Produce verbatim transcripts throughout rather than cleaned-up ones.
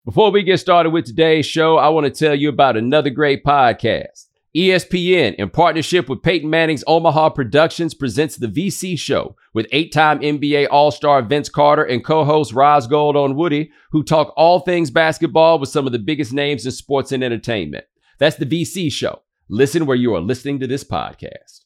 Before we get started with today's show, I want to tell you about another great podcast. E S P N, in partnership with Peyton Manning's Omaha Productions, presents The V C Show with eight-time N B A All-Star Vince Carter and co-host Roz Gold on Woody, who talk all things basketball with some of the biggest names in sports and entertainment. That's The V C Show. Listen where you are listening to this podcast.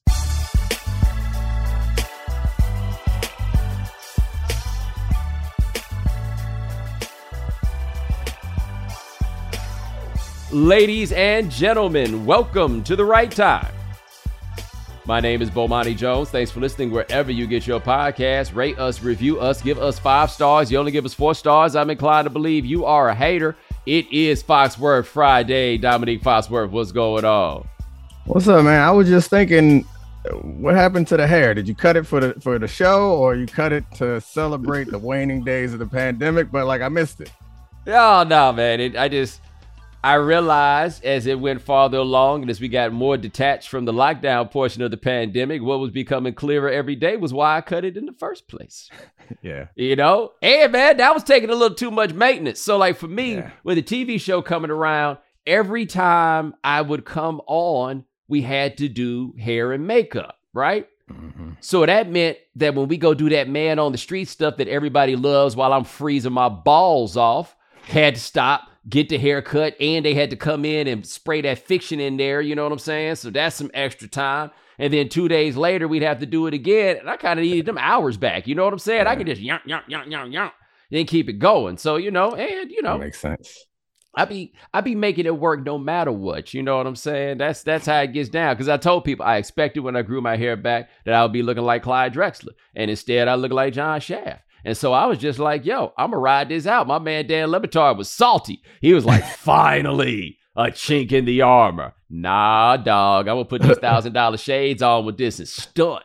Ladies and gentlemen, welcome to The Right Time. My name is Bomani Jones. Thanks for listening wherever you get your podcast. Rate us, review us, give us five stars. You only give us four stars, I'm inclined to believe you are a hater. It is Foxworth Friday. Dominique Foxworth, what's going on? What's up, man? I was just thinking, what happened to the hair? Did you cut it for the for the show, or you cut it to celebrate the waning days of the pandemic? But like, I missed it. Oh, no, man. It, I just... I realized as it went farther along and as we got more detached from the lockdown portion of the pandemic, what was becoming clearer every day was why I cut it in the first place. Yeah. You know? And man, that was taking a little too much maintenance. So like for me, Yeah. with the T V show coming around, every time I would come on, we had to do hair and makeup, right? Mm-hmm. So that meant that when we go do that man on the street stuff that everybody loves while I'm freezing my balls off, had to stop, get the haircut, and they had to come in and spray that fiction in there, you know what I'm saying? So that's some extra time. And then two days later, we'd have to do it again, and I kind of needed them hours back, you know what I'm saying? I could just yonk, yonk, yonk, yonk, yonk, then keep it going. So, you know, and, you know. That makes sense. I be I be making it work no matter what, you know what I'm saying? That's that's how it gets down. Because I told people I expected when I grew my hair back that I would be looking like Clyde Drexler. And instead, I look like John Shaft. And so I was just like, yo, I'm going to ride this out. My man Dan Le Batard was salty. He was like, finally, a chink in the armor. Nah, dog, I'm going to put these one thousand dollars shades on with this and stunt.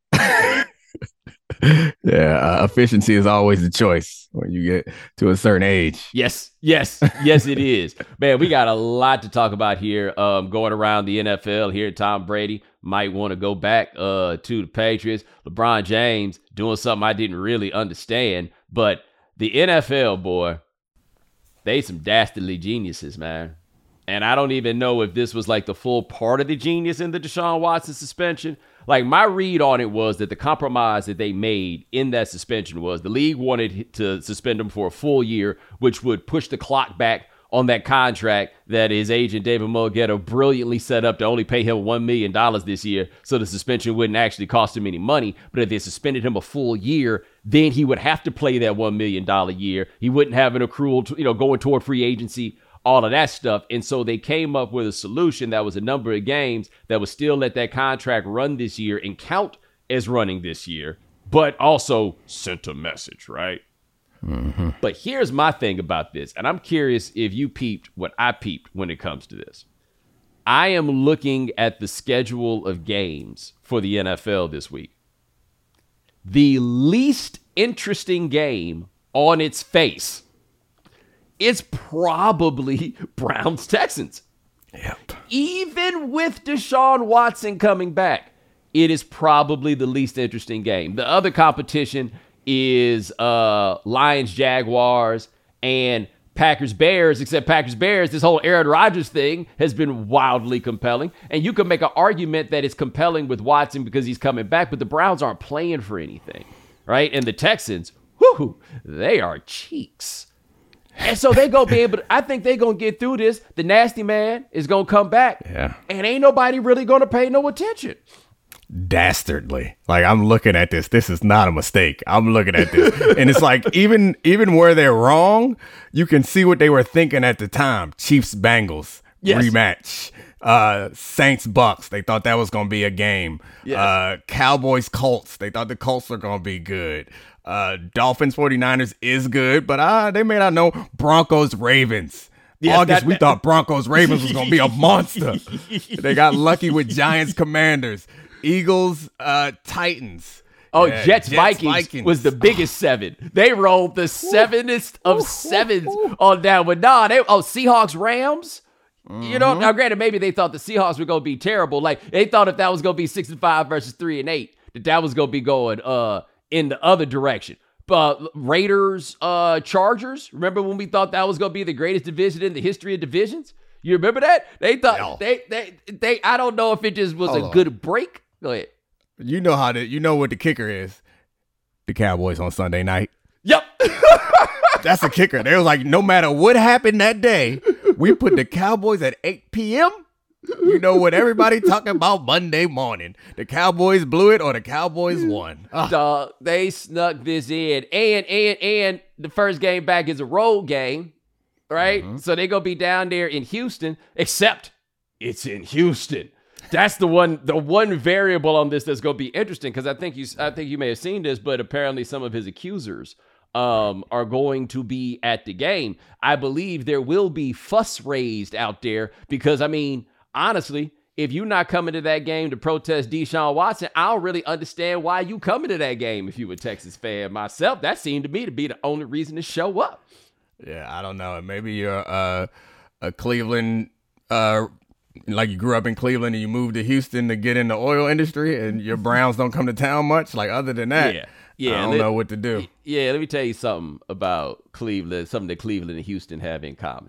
Yeah, uh, efficiency is always the choice when you get to a certain age. Yes, yes, yes, it is. Man, we got a lot to talk about here um, going around the N F L here. Tom Brady might want to go back uh, to the Patriots. LeBron James doing something I didn't really understand. But the N F L, boy, they some dastardly geniuses, man. And I don't even know if this was like the full part of the genius in the Deshaun Watson suspension. Like, my read on it was that the compromise that they made in that suspension was the league wanted to suspend him for a full year, which would push the clock back on that contract that his agent David Mulgeta brilliantly set up to only pay him one million dollars this year, so the suspension wouldn't actually cost him any money. But if they suspended him a full year, then he would have to play that one million dollars year. He wouldn't have an accrual, you know, going toward free agency, all of that stuff. And so they came up with a solution that was a number of games that would still let that contract run this year and count as running this year, but also sent a message, right? Mm-hmm. But here's my thing about this, and I'm curious if you peeped what I peeped when it comes to this. I am looking at the schedule of games for the N F L this week. The least interesting game on its face is probably Browns-Texans. Yep. Even with Deshaun Watson coming back, it is probably the least interesting game. The other competition is uh, Lions-Jaguars and Packers-Bears, except Packers-Bears, this whole Aaron Rodgers thing has been wildly compelling. And you can make an argument that it's compelling with Watson because he's coming back, but the Browns aren't playing for anything, right? And the Texans, whoo, they are cheeks. And so they gonna be able to, I think they gonna get through this. The nasty man is gonna come back. Yeah. And ain't nobody really gonna pay no attention. Dastardly. Like, I'm looking at this. This is not a mistake. I'm looking at this. And it's like, even even where they're wrong, you can see what they were thinking at the time. Chiefs Bengals Yes. rematch. Uh, Saints Bucks. They thought that was gonna be a game. Yes. Uh, Cowboys Colts. They thought the Colts were gonna be good. Uh, Dolphins forty-niners is good, but uh, they may not know. Broncos Ravens. Yes, August, that- we that- thought Broncos Ravens was going to be a monster. They got lucky with Giants Commanders. Eagles uh, Titans. Oh, Yeah, Jets, Jets, Vikings, Vikings. was the biggest seven. They rolled the sevenest of sevens on that one. Nah, they, oh, Seahawks, Rams. You know, now granted, maybe they thought the Seahawks were going to be terrible. Like, they thought if that was going to be six and five versus three and eight, that that was going to be going uh in the other direction. Uh, Raiders, uh, Chargers. Remember when we thought that was going to be the greatest division in the history of divisions? You remember that? They thought No. they, they, they, I don't know if it just was Hold a on. good break. Go ahead. You know how to, you know what the kicker is. The Cowboys on Sunday night. Yep. That's the kicker. They was like, no matter what happened that day, we put the Cowboys at eight p.m. You know what everybody talking about Monday morning. The Cowboys blew it or the Cowboys won. Ugh. Dog, they snuck this in. And, and, and the first game back is a road game, right? Mm-hmm. So they're going to be down there in Houston, except it's in Houston. That's the one, the one variable on this that's going to be interesting, because I think you, I think you may have seen this, but apparently some of his accusers um, are going to be at the game. I believe there will be fuss raised out there because, I mean, honestly, if you're not coming to that game to protest Deshaun Watson, I don't really understand why you coming to that game if you were a Texas fan. Myself, that seemed to me to be the only reason to show up. Yeah, I don't know. Maybe you're uh, a Cleveland. Uh, Like you grew up in Cleveland and you moved to Houston to get in the oil industry and your Browns don't come to town much. Like other than that, yeah, yeah, I don't let, know what to do. Yeah, let me tell you something about Cleveland, something that Cleveland and Houston have in common.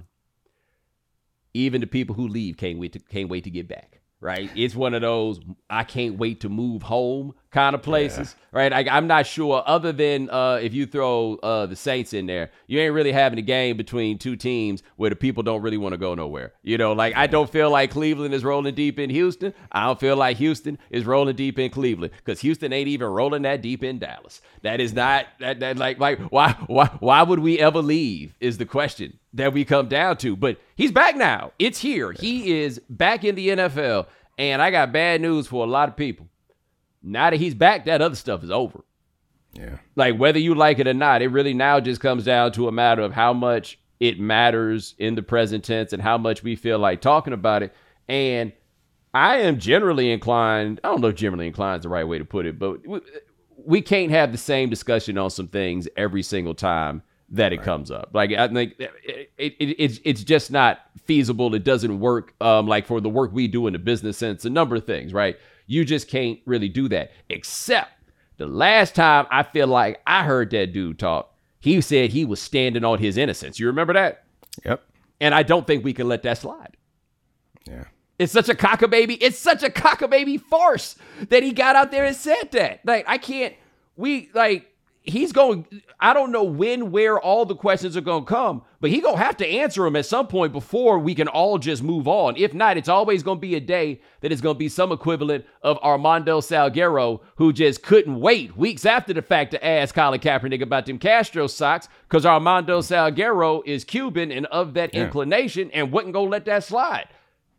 Even the people who leave can't wait to can't wait to get back. Right? It's one of those I can't wait to move home kind of places. Yeah. Right? I, I'm not sure. Other than uh, if you throw uh, the Saints in there, you ain't really having a game between two teams where the people don't really want to go nowhere. You know, like I don't feel like Cleveland is rolling deep in Houston. I don't feel like Houston is rolling deep in Cleveland because Houston ain't even rolling that deep in Dallas. That is not that that like like why why why would we ever leave is the question that we come down to. But he's back now. It's here. He is back in the N F L. And I got bad news for a lot of people. Now that he's back, that other stuff is over. Yeah. Like whether you like it or not, it really now just comes down to a matter of how much it matters in the present tense and how much we feel like talking about it. And I am generally inclined, I don't know if generally inclined is the right way to put it, but we, we can't have the same discussion on some things every single time that it right. comes up. Like I think it, it, it, it's it's just not feasible. It doesn't work. Um, like for the work we do in the business sense, a number of things, right? You just can't really do that. Except the last time I feel like I heard that dude talk, he said he was standing on his innocence. You remember that? Yep. And I don't think we can let that slide. Yeah. It's such a cockababy. It's such a cockababy farce that he got out there and said that. Like I can't. We like. He's going, I don't know when, where all the questions are going to come, but he's going to have to answer them at some point before we can all just move on. If not, it's always going to be a day that is going to be some equivalent of Armando Salguero, who just couldn't wait weeks after the fact to ask Colin Kaepernick about them Castro socks, because Armando Salguero is Cuban and of that yeah. inclination and wasn't going to let that slide.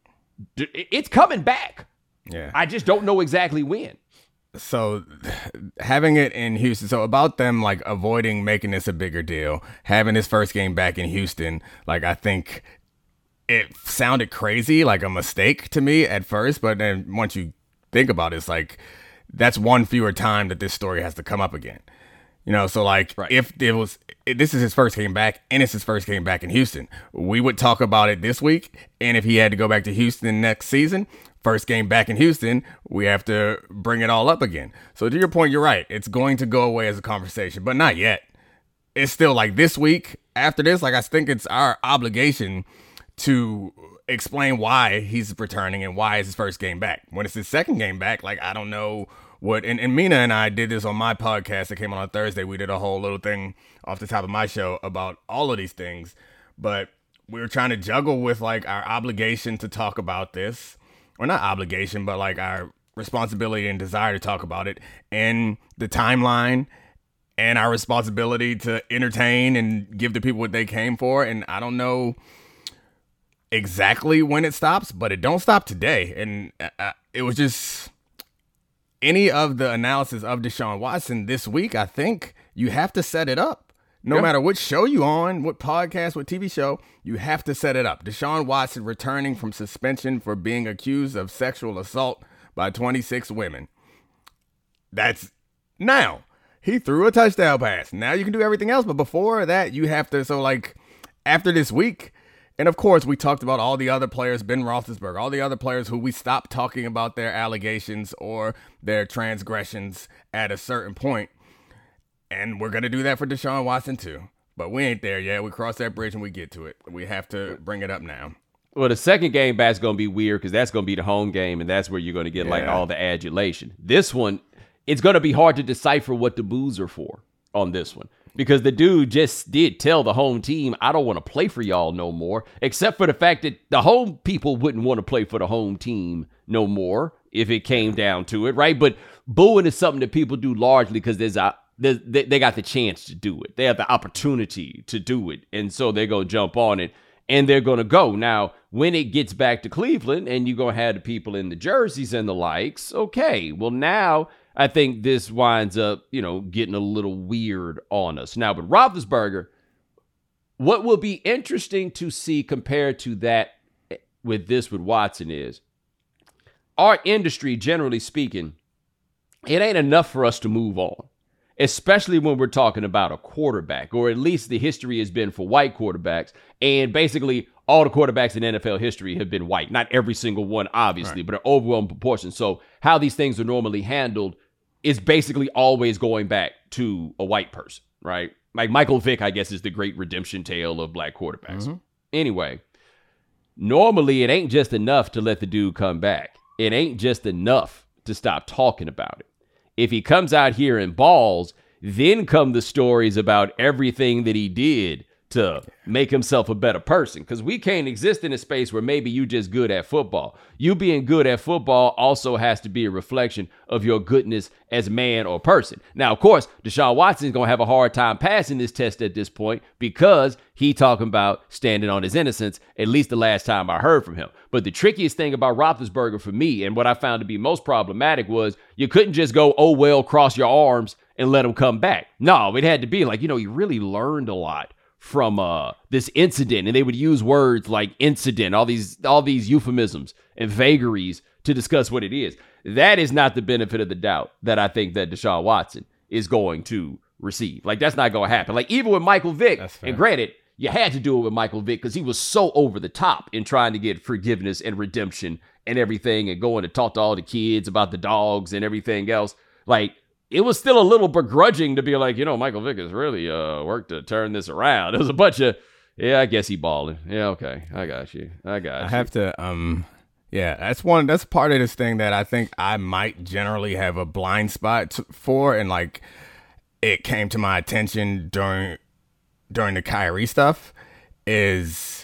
It's coming back. Yeah. I just don't know exactly when. So having it in Houston, so about them like avoiding making this a bigger deal, having his first game back in Houston, like I think it sounded crazy, like a mistake to me at first, but then once you think about it, it's like that's one fewer time that this story has to come up again. You know, so like right. if it was, if this is his first game back and it's his first game back in Houston, we would talk about it this week. And if he had to go back to Houston next season, first game back in Houston, we have to bring it all up again. So to your point, you're right. It's going to go away as a conversation, but not yet. It's still like this week after this, like I think it's our obligation to explain why he's returning and why it's his first game back. When it's his second game back, like I don't know what, and, and Mina and I did this on my podcast that came on on Thursday. We did a whole little thing off the top of my show about all of these things, but we were trying to juggle with like our obligation to talk about this. Or not obligation, but like our responsibility and desire to talk about it, and the timeline and our responsibility to entertain and give the people what they came for. And I don't know exactly when it stops, but it don't stop today. And uh, it was just any of the analysis of Deshaun Watson this week, I think you have to set it up. No yep. matter what show you on, what podcast, what T V show, you have to set it up. Deshaun Watson returning from suspension for being accused of sexual assault by twenty-six women. That's now. He threw a touchdown pass. Now you can do everything else. But before that, you have to. So like after this week, and of course, we talked about all the other players, Ben Roethlisberger, all the other players who we stopped talking about their allegations or their transgressions at a certain point. And we're going to do that for Deshaun Watson, too. But we ain't there yet. We cross that bridge when we get to it. We have to bring it up now. Well, the second game back's going to be weird because that's going to be the home game, and that's where you're going to get yeah. like all the adulation. This one, it's going to be hard to decipher what the boos are for on this one because the dude just did tell the home team, I don't want to play for y'all no more, except for the fact that the home people wouldn't want to play for the home team no more if it came down to it, right? But booing is something that people do largely because there's a They, they got the chance to do it. They have the opportunity to do it. And so they're going to jump on it and they're going to go. Now, when it gets back to Cleveland and you're going to have the people in the jerseys and the likes, okay, well, now I think this winds up, you know, getting a little weird on us. Now, but Roethlisberger, what will be interesting to see compared to that with this with Watson is our industry, generally speaking, it ain't enough for us to move on. Especially when we're talking about a quarterback, or at least the history has been for white quarterbacks. And basically, all the quarterbacks in N F L history have been white. Not every single one, obviously, right. but an overwhelming proportion. So how these things are normally handled is basically always going back to a white person, right? Like Michael Vick, I guess, is the great redemption tale of black quarterbacks. Mm-hmm. Anyway, normally it ain't just enough to let the dude come back. It ain't just enough to stop talking about it. If he comes out here and balls, then come the stories about everything that he did to make himself a better person. Because we can't exist in a space where maybe you just good at football. You being good at football also has to be a reflection of your goodness as man or person. Now, of course, Deshaun Watson is going to have a hard time passing this test at this point because he talking about standing on his innocence, at least the last time I heard from him. But the trickiest thing about Roethlisberger for me, and what I found to be most problematic, was you couldn't just go, oh, well, cross your arms and let him come back. No, it had to be like, you know, he really learned a lot from uh, this incident, and they would use words like incident, all these all these euphemisms and vagaries to discuss what it is. That is not the benefit of the doubt that I think that Deshaun Watson is going to receive. Like, that's not going to happen. Like, even with Michael Vick, and granted, you had to do it with Michael Vick because he was so over the top in trying to get forgiveness and redemption and everything and going to talk to all the kids about the dogs and everything else. Like, it was still a little begrudging to be like, you know, Michael Vick has really uh, worked to turn this around. It was a bunch of, yeah, I guess he balling. Yeah, okay, I got you. I got you. I have to, um, yeah, that's one, that's part of this thing that I think I might generally have a blind spot t- for. And like, it came to my attention during, during the Kyrie stuff is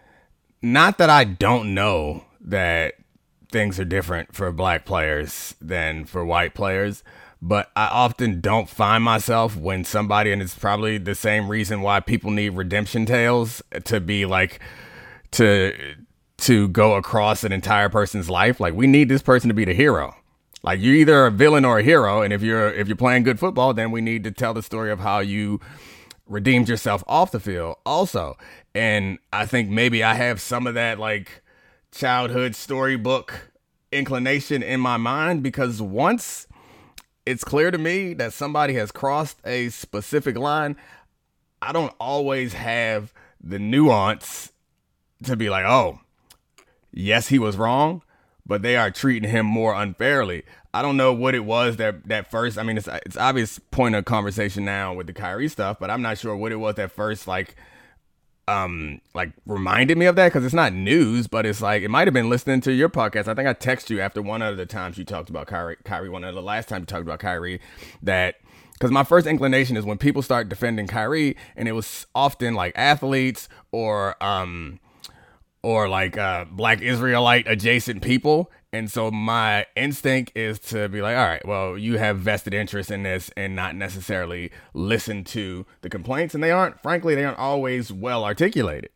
not that I don't know that things are different for black players than for white players. But I often don't find myself when somebody, and it's probably the same reason why people need redemption tales to be like, to to go across an entire person's life. Like, we need this person to be the hero. Like, you're either a villain or a hero, and if you're if you're playing good football, then we need to tell the story of how you redeemed yourself off the field also. And I think maybe I have some of that like childhood storybook inclination in my mind, because once it's clear to me that somebody has crossed a specific line, I don't always have the nuance to be like, oh, yes, he was wrong, but they are treating him more unfairly. I don't know what it was that, that first, I mean, it's it's obvious point of conversation now with the Kyrie stuff, but I'm not sure what it was that first, like, um, like reminded me of that, because it's not news, but it's like, it might have been listening to your podcast. I think I texted you after one of the times you talked about Kyrie, Kyrie, one of the last time you talked about Kyrie, that, because my first inclination is when people start defending Kyrie, and it was often like athletes or, um, or like uh, Black Israelite adjacent people. And so my instinct is to be like, all right, well, you have vested interest in this and not necessarily listen to the complaints. And they aren't, frankly, they aren't always well articulated.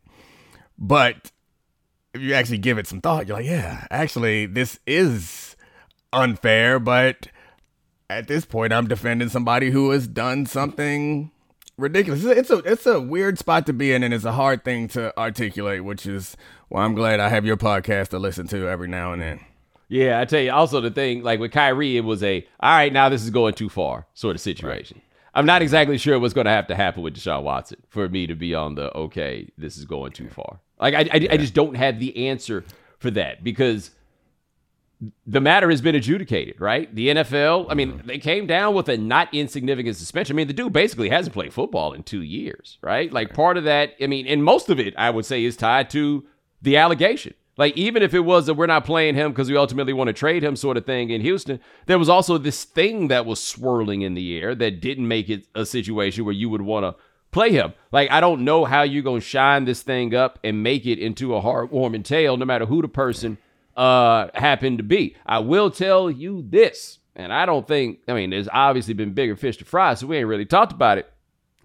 But if you actually give it some thought, you're like, yeah, actually, this is unfair. But at this point, I'm defending somebody who has done something ridiculous. It's a it's a weird spot to be in, and it's a hard thing to articulate, which is why I'm glad I have your podcast to listen to every now and then. Yeah, I tell you, also the thing, like with Kyrie, it was a, all right, now this is going too far sort of situation. Right. I'm not exactly sure what's going to have to happen with Deshaun Watson for me to be on the, okay, this is going too far. Like, I, I, yeah. I just don't have the answer for that, because the matter has been adjudicated, right? The N F L, I mean, they came down with a not insignificant suspension. I mean, the dude basically hasn't played football in two years, right? Like part of that, I mean, and most of it, I would say, is tied to the allegation. Like, even if it was that we're not playing him because we ultimately want to trade him sort of thing in Houston, there was also this thing that was swirling in the air that didn't make it a situation where you would want to play him. Like, I don't know how you're going to shine this thing up and make it into a heartwarming tale, no matter who the person uh, happened to be. I will tell you this, and I don't think, I mean, there's obviously been bigger fish to fry, so we ain't really talked about it.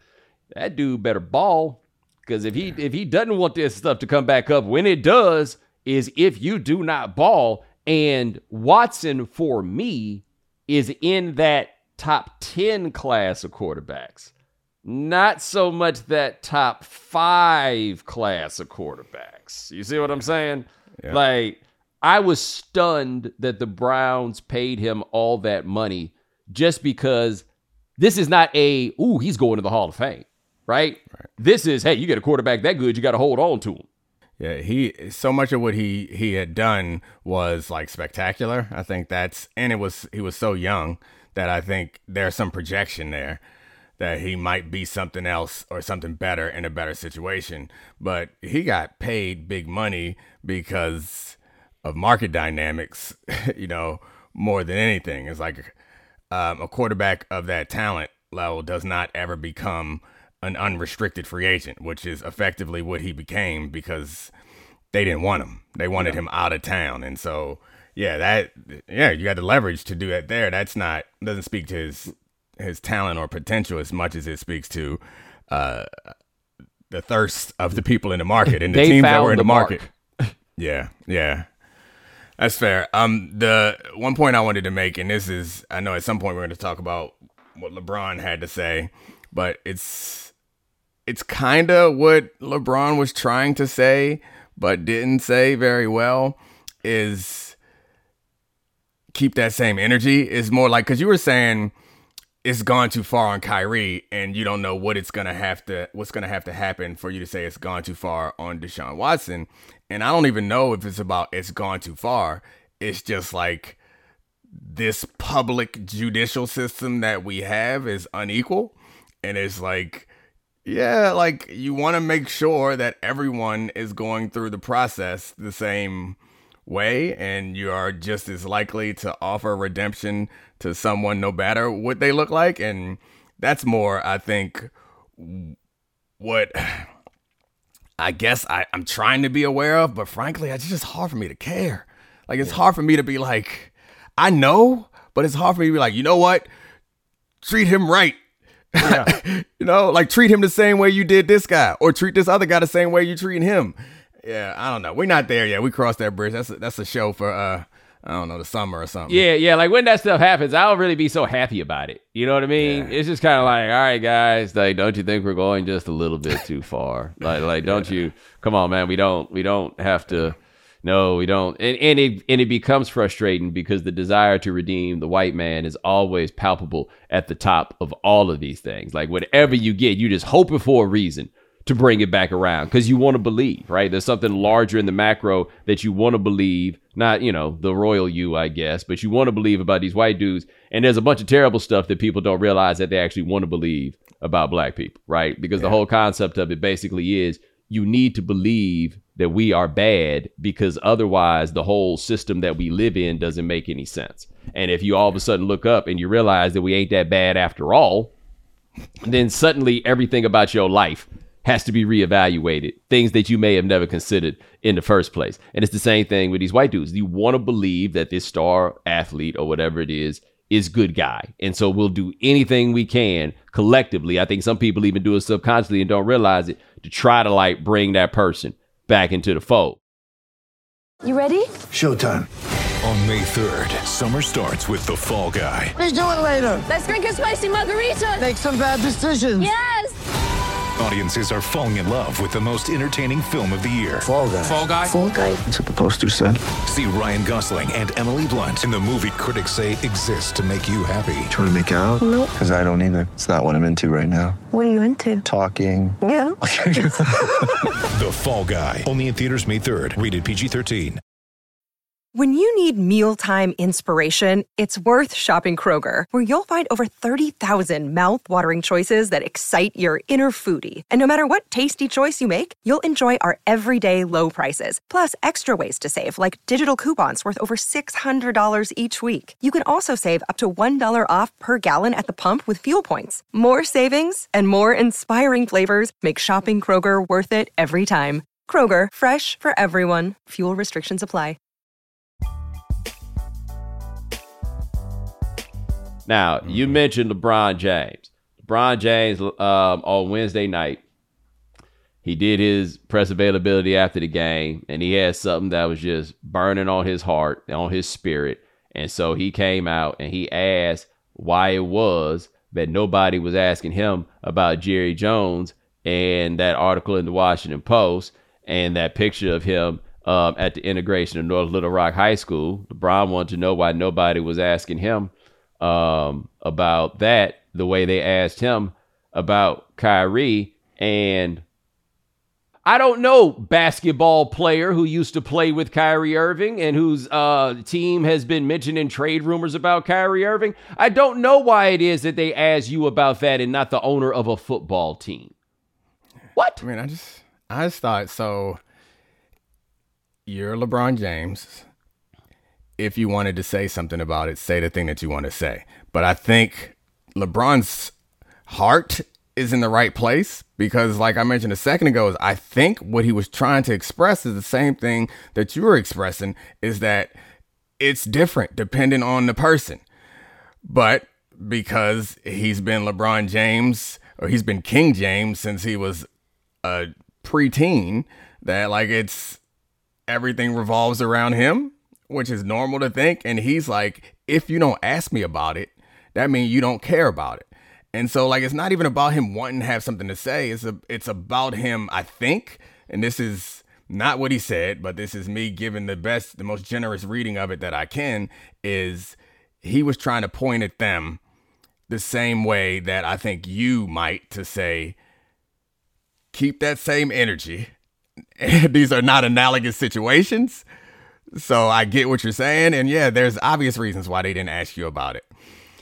That dude better ball, because if he if he doesn't want this stuff to come back up, when it does, is if you do not ball. And Watson, for me, is in that top ten class of quarterbacks. Not so much that top five class of quarterbacks. You see what I'm saying? Yeah. Like, I was stunned that the Browns paid him all that money just because this is not a, ooh, he's going to the Hall of Fame, right? right. This is, hey, you get a quarterback that good, you got to hold on to him. Yeah, he so much of what he he had done was like spectacular. I think that's, and it was he was so young that I think there's some projection there that he might be something else or something better in a better situation. But he got paid big money because of market dynamics, you know, more than anything. It's like um, a quarterback of that talent level does not ever become an unrestricted free agent, which is effectively what he became because they didn't want him. They wanted yeah. him out of town. And so, yeah, that, yeah, you got the leverage to do that there. That's not, doesn't speak to his, his talent or potential as much as it speaks to uh, the thirst of the people in the market and the teams that were in the, the market. yeah, yeah. That's fair. Um, the one point I wanted to make, and this is, I know at some point we're going to talk about what LeBron had to say, but it's, It's kind of what LeBron was trying to say, but didn't say very well, is keep that same energy. It's more like, because you were saying it's gone too far on Kyrie, and you don't know what it's gonna have to, what's gonna have to happen for you to say it's gone too far on Deshaun Watson. And I don't even know if it's about it's gone too far. It's just like this public judicial system that we have is unequal, and it's like, yeah, like you want to make sure that everyone is going through the process the same way, and you are just as likely to offer redemption to someone no matter what they look like. And that's more, I think, what I guess I, I'm trying to be aware of, but frankly, it's just hard for me to care. Like, it's hard for me to be like, I know, but it's hard for me to be like, you know what? Treat him right. Yeah. You know, like treat him the same way you did this guy, or treat this other guy the same way you treat him. Yeah, I don't know. We're not there yet. We crossed that bridge. That's a, that's a show for uh, I don't know, the summer or something. Yeah, yeah. Like when that stuff happens, I don't really be so happy about it. You know what I mean? Yeah. It's just kind of like, all right, guys, like, don't you think we're going just a little bit too far? Like, like, don't yeah. you? Come on, man. We don't, we don't have to. No, we don't. And, and it and it becomes frustrating because the desire to redeem the white man is always palpable at the top of all of these things. Like whatever you get, you just hoping for a reason to bring it back around because you want to believe, right? There's something larger in the macro that you want to believe, not, you know, the royal you, I guess, but you want to believe about these white dudes. And there's a bunch of terrible stuff that people don't realize that they actually want to believe about black people, right? Because yeah. the whole concept of it basically is you need to believe that we are bad because otherwise the whole system that we live in doesn't make any sense. And if you all of a sudden look up and you realize that we ain't that bad after all, then suddenly everything about your life has to be reevaluated. Things that you may have never considered in the first place. And it's the same thing with these white dudes. You want to believe that this star athlete or whatever it is, is good guy. And so we'll do anything we can collectively. I think some people even do it subconsciously and don't realize it to try to like bring that person back into the fold. You ready? Showtime. On May third, summer starts with The Fall Guy. Let's do it later. Let's drink a spicy margarita. Make some bad decisions. Yes. Audiences are falling in love with the most entertaining film of the year. Fall Guy. Fall Guy. Fall Guy. That's what the poster said. See Ryan Gosling and Emily Blunt in the movie critics say exists to make you happy. Trying to make it out? Nope. Because I don't either. It's not what I'm into right now. What are you into? Talking. Yeah. The Fall Guy. Only in theaters May third. Rated P G thirteen. When you need mealtime inspiration, it's worth shopping Kroger, where you'll find over thirty thousand mouth-watering choices that excite your inner foodie. And no matter what tasty choice you make, you'll enjoy our everyday low prices, plus extra ways to save, like digital coupons worth over six hundred dollars each week. You can also save up to one dollar off per gallon at the pump with fuel points. More savings and more inspiring flavors make shopping Kroger worth it every time. Kroger, fresh for everyone. Fuel restrictions apply. Now, you mentioned LeBron James. LeBron James, um, on Wednesday night, he did his press availability after the game, and he had something that was just burning on his heart, on his spirit. And so he came out and he asked why it was that nobody was asking him about Jerry Jones and that article in the Washington Post and that picture of him um, at the integration of North Little Rock High School. LeBron wanted to know why nobody was asking him um, about that the way they asked him about Kyrie. And I don't know basketball player who used to play with Kyrie Irving and whose uh, team has been mentioning trade rumors about Kyrie Irving. I don't know why it is that they ask you about that and not the owner of a football team. What? I mean, I just, I just thought, so you're LeBron James. If you wanted to say something about it, say the thing that you want to say. But I think LeBron's heart is in the right place because, like I mentioned a second ago, is I think what he was trying to express is the same thing that you were expressing, is that it's different depending on the person. But because he's been LeBron James, or he's been King James since he was a preteen, that like it's everything revolves around him, which is normal to think. And he's like, if you don't ask me about it, that means you don't care about it. And so like, it's not even about him wanting to have something to say. It's a, it's about him, I think, and this is not what he said, but this is me giving the best, the most generous reading of it that I can, is he was trying to point at them the same way that I think you might, to say, keep that same energy. These are not analogous situations. So I get what you're saying. And yeah, there's obvious reasons why they didn't ask you about it.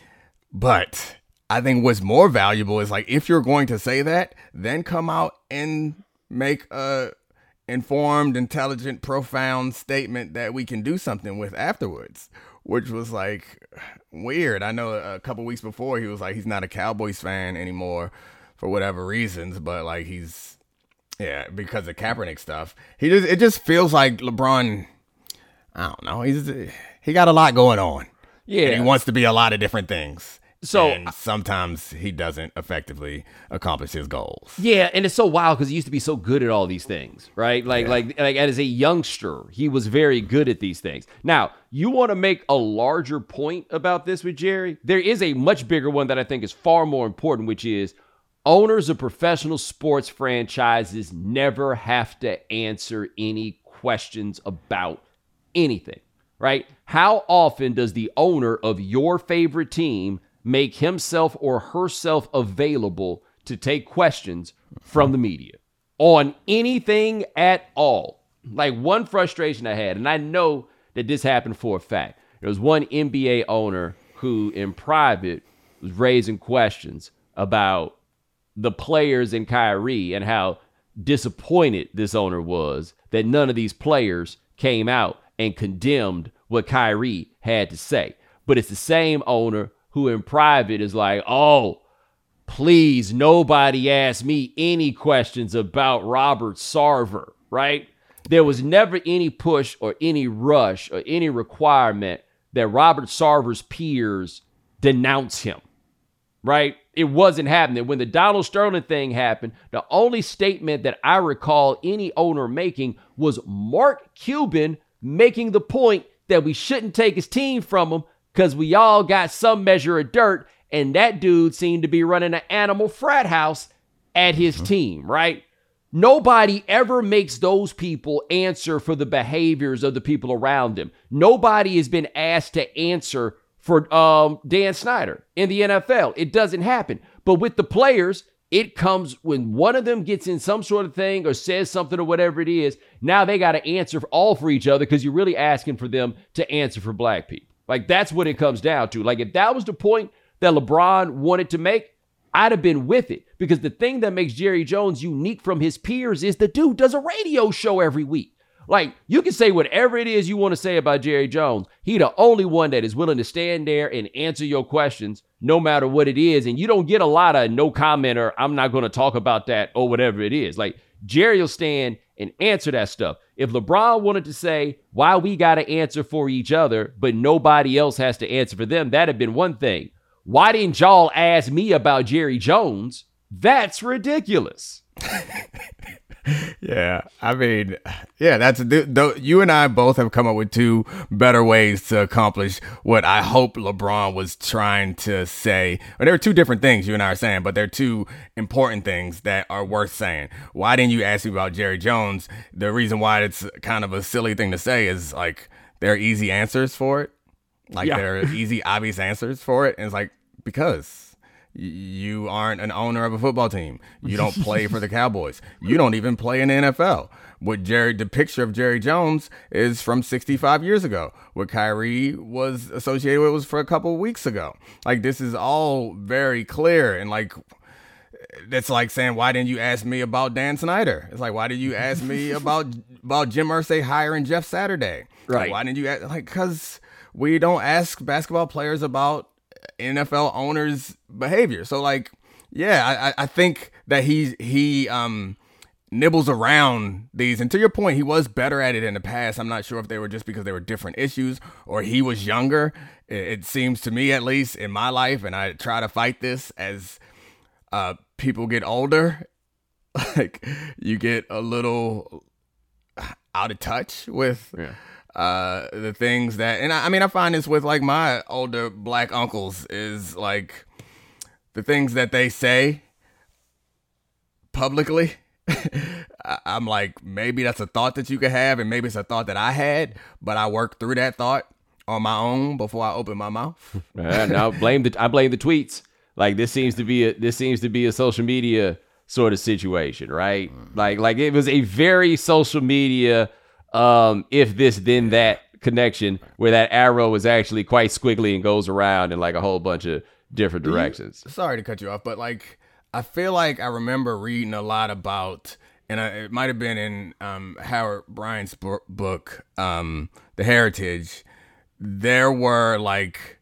But I think what's more valuable is, like, if you're going to say that, then come out and make a informed, intelligent, profound statement that we can do something with afterwards, which was like weird. I know a couple weeks before he was like, he's not a Cowboys fan anymore for whatever reasons, but like he's, yeah, because of Kaepernick stuff. He just, it just feels like LeBron, I don't know. He's he got a lot going on. Yeah, and he wants to be a lot of different things. So and sometimes he doesn't effectively accomplish his goals. Yeah, and it's so wild because he used to be so good at all these things, right? Like, yeah. like, like as a youngster, he was very good at these things. Now, you want to make a larger point about this with Jerry? There is a much bigger one that I think is far more important, which is owners of professional sports franchises never have to answer any questions about anything, right? How often does the owner of your favorite team make himself or herself available to take questions from the media on anything at all? Like, one frustration I had, and I know that this happened for a fact. There was one N B A owner who in private was raising questions about the players and Kyrie and how disappointed this owner was that none of these players came out and condemned what Kyrie had to say. But it's the same owner who in private is like, oh, please, nobody ask me any questions about Robert Sarver, right? There was never any push or any rush or any requirement that Robert Sarver's peers denounce him, right? It wasn't happening. When the Donald Sterling thing happened, the only statement that I recall any owner making was Mark Cuban making the point that we shouldn't take his team from him because we all got some measure of dirt, and that dude seemed to be running an animal frat house at his mm-hmm. team, right? Nobody ever makes those people answer for the behaviors of the people around them. Nobody has been asked to answer for um, Dan Snyder in the N F L. It doesn't happen. But with the players, it comes when one of them gets in some sort of thing or says something or whatever it is. Now they got to answer all for each other because you're really asking for them to answer for black people. Like, that's what it comes down to. Like, if that was the point that LeBron wanted to make, I'd have been with it. Because the thing that makes Jerry Jones unique from his peers is the dude does a radio show every week. Like, you can say whatever it is you want to say about Jerry Jones. He the only one that is willing to stand there and answer your questions no matter what it is. And you don't get a lot of no comment or I'm not going to talk about that or whatever it is. Like, Jerry will stand and answer that stuff. If LeBron wanted to say why we got to answer for each other, but nobody else has to answer for them, that'd have been one thing. Why didn't y'all ask me about Jerry Jones? That's ridiculous. Yeah, I mean, yeah, that's th- th- you and I both have come up with two better ways to accomplish what I hope LeBron was trying to say. Or there are two different things you and I are saying, but they're two important things that are worth saying. Why didn't you ask me about Jerry Jones? The reason why it's kind of a silly thing to say is like there are easy answers for it. Like yeah. there are easy, obvious answers for it. And it's like, because you aren't an owner of a football team. You don't play for the Cowboys. You don't even play in the N F L. What Jerry, the picture of Jerry Jones is from sixty-five years ago. What Kyrie was associated with was for a couple of weeks ago. Like, this is all very clear. And like, it's like saying, why didn't you ask me about Dan Snyder? It's like, why did you ask me about, about Jim Irsay hiring Jeff Saturday? Right. Like, why didn't you ask? Like, because we don't ask basketball players about N F L owners' behavior. So like, yeah, I, I think that he he um nibbles around these. And to your point, he was better at it in the past. I'm not sure if they were just because they were different issues or he was younger. It, it seems to me, at least in my life, and I try to fight this as uh people get older, like you get a little out of touch with yeah. Uh, the things that, and I, I mean, I find this with like my older black uncles is like the things that they say publicly. I, I'm like, maybe that's a thought that you could have, and maybe it's a thought that I had, but I worked through that thought on my own before I opened my mouth. uh, no, blame the I blame the tweets. Like this seems to be a this seems to be a social media sort of situation, right? Like like it was a very social media. Um, if this, then that connection where that arrow is actually quite squiggly and goes around in like a whole bunch of different directions. You, sorry to cut you off, but like, I feel like I remember reading a lot about, and I, it might have been in um, Howard Bryant's b- book, um, The Heritage. There were like,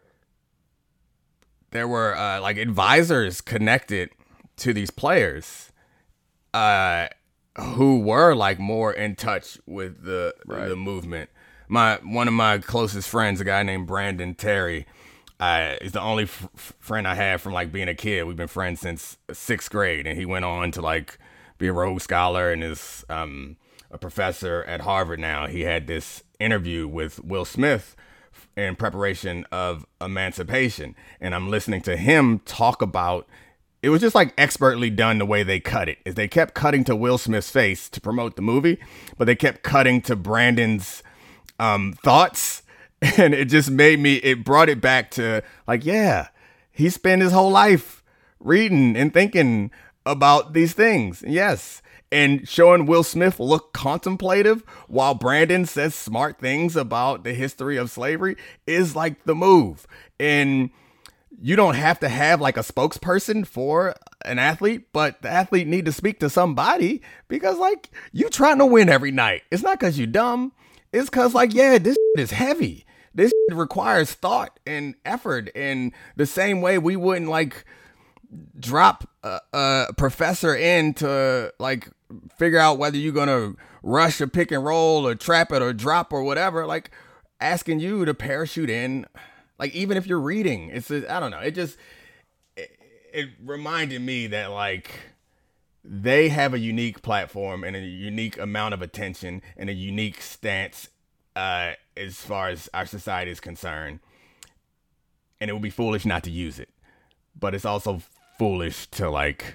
there were uh, like advisors connected to these players, uh, who were like more in touch with the right. the movement. My one of my closest friends, a guy named Brandon Terry, uh, is the only f- friend I have from like being a kid. We've been friends since sixth grade, and he went on to like be a Rhodes Scholar and is um, a professor at Harvard now. He had this interview with Will Smith in preparation of Emancipation, and I'm listening to him talk about. It was just like expertly done the way they cut it. Is they kept cutting to Will Smith's face to promote the movie, but they kept cutting to Brandon's um, thoughts. And it just made me, it brought it back to like, yeah, he spent his whole life reading and thinking about these things. Yes. And showing Will Smith look contemplative while Brandon says smart things about the history of slavery is like the move. And you don't have to have like a spokesperson for an athlete, but the athlete need to speak to somebody because like you trying to win every night. It's not because you dumb. It's because like, yeah, this is heavy. This requires thought and effort in the same way we wouldn't like drop a, a professor in to like figure out whether you're going to rush a pick and roll or trap it or drop or whatever, like asking you to parachute in. Like, even if you're reading, it's, a, I don't know. It just, it, it reminded me that, like, they have a unique platform and a unique amount of attention and a unique stance uh, as far as our society is concerned. And it would be foolish not to use it. But it's also foolish to, like,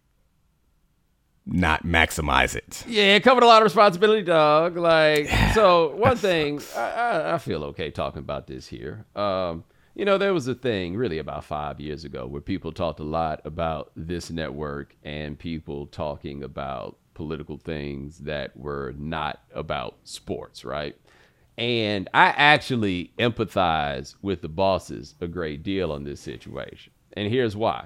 not maximize it. Yeah, it covered a lot of responsibility, dog. Like, so one thing, I, I, I feel okay talking about this here. Um, You know, there was a thing really about five years ago where people talked a lot about this network and people talking about political things that were not about sports, right? And I actually empathize with the bosses a great deal on this situation. And here's why.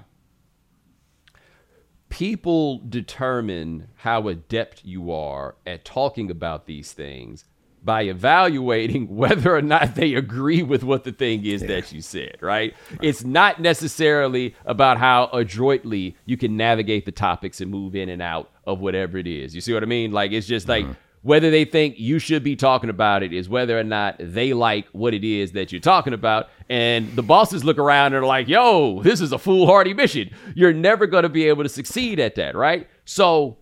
People determine how adept you are at talking about these things by evaluating whether or not they agree with what the thing is yeah. that you said, right? right? It's not necessarily about how adroitly you can navigate the topics and move in and out of whatever it is. You see what I mean? Like, it's just like, mm-hmm. whether they think you should be talking about it is whether or not they like what it is that you're talking about. And the bosses look around and are like, yo, this is a foolhardy mission. You're never going to be able to succeed at that, right? So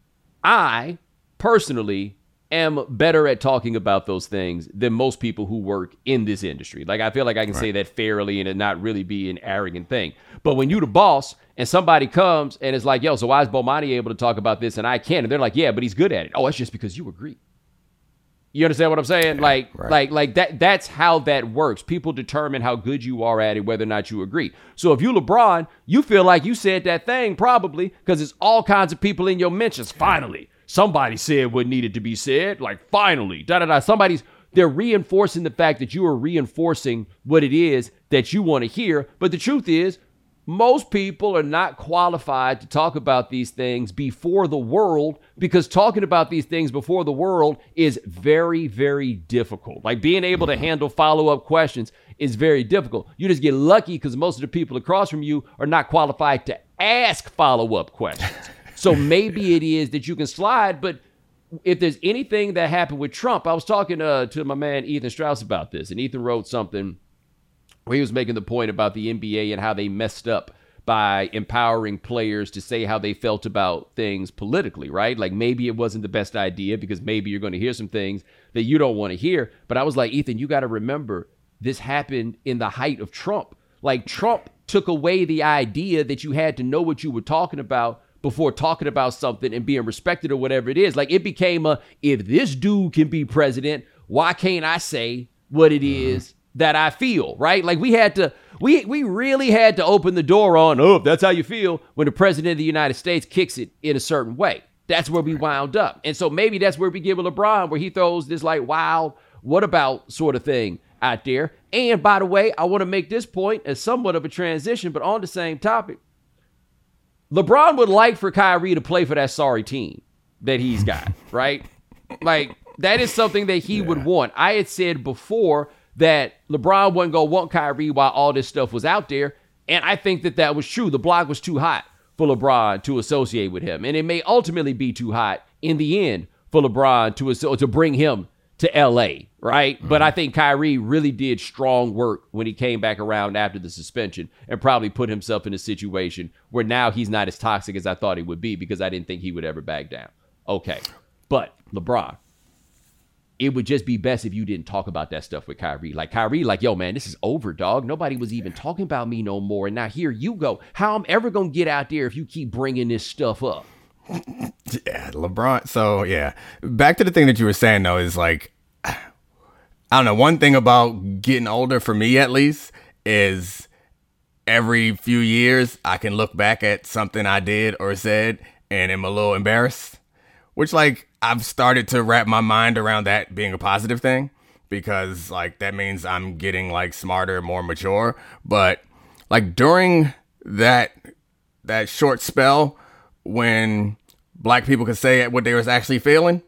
I personally am better at talking about those things than most people who work in this industry. Like, I feel like I can right. say that fairly and it not really be an arrogant thing. But when you the boss and somebody comes and is like, yo, so why is Bomani able to talk about this and I can't? And they're like, yeah, but he's good at it. Oh, it's just because you agree. You understand what I'm saying? Yeah, like, right. like, like that, that's how that works. People determine how good you are at it, whether or not you agree. So if you LeBron, you feel like you said that thing probably because it's all kinds of people in your mentions. Finally, somebody said what needed to be said. Like, finally, da da da. Somebody's, they're reinforcing the fact that you are reinforcing what it is that you want to hear. But the truth is, most people are not qualified to talk about these things before the world because talking about these things before the world is very, very difficult. Like, being able to handle follow-up questions is very difficult. You just get lucky because most of the people across from you are not qualified to ask follow-up questions. So maybe it is that you can slide, but if there's anything that happened with Trump, I was talking uh, to my man Ethan Strauss about this, and Ethan wrote something where he was making the point about the N B A and how they messed up by empowering players to say how they felt about things politically, right? Like, maybe it wasn't the best idea because maybe you're going to hear some things that you don't want to hear. But I was like, Ethan, you got to remember this happened in the height of Trump. Like, Trump took away the idea that you had to know what you were talking about before talking about something and being respected or whatever it is. Like, it became a, if this dude can be president, why can't I say what it is that I feel, right? Like, we had to, we we really had to open the door on, oh, if that's how you feel, when the president of the United States kicks it in a certain way. That's where we wound up. And so maybe that's where we give LeBron, where he throws this like wild, what about sort of thing out there. And by the way, I want to make this point as somewhat of a transition, but on the same topic. LeBron would like for Kyrie to play for that sorry team that he's got, right? Like, that is something that he yeah. would want. I had said before that LeBron wasn't going to want Kyrie while all this stuff was out there. And I think that that was true. The block was too hot for LeBron to associate with him. And it may ultimately be too hot in the end for LeBron to, to bring him to L A, right? Mm-hmm. But I think Kyrie really did strong work when he came back around after the suspension and probably put himself in a situation where now he's not as toxic as I thought he would be because I didn't think he would ever back down. Okay. But LeBron, it would just be best if you didn't talk about that stuff with Kyrie. Like, Kyrie, like, yo, man, this is over, dog. Nobody was even talking about me no more. And now here you go. How I'm ever going to get out there if you keep bringing this stuff up? Yeah, LeBron. So, yeah, back to the thing that you were saying, though, is like, I don't know. One thing about getting older, for me at least, is every few years I can look back at something I did or said and am a little embarrassed, which, like, I've started to wrap my mind around that being a positive thing because, like, that means I'm getting, like, smarter, more mature. But, like, during that that short spell when black people could say what they was actually feeling,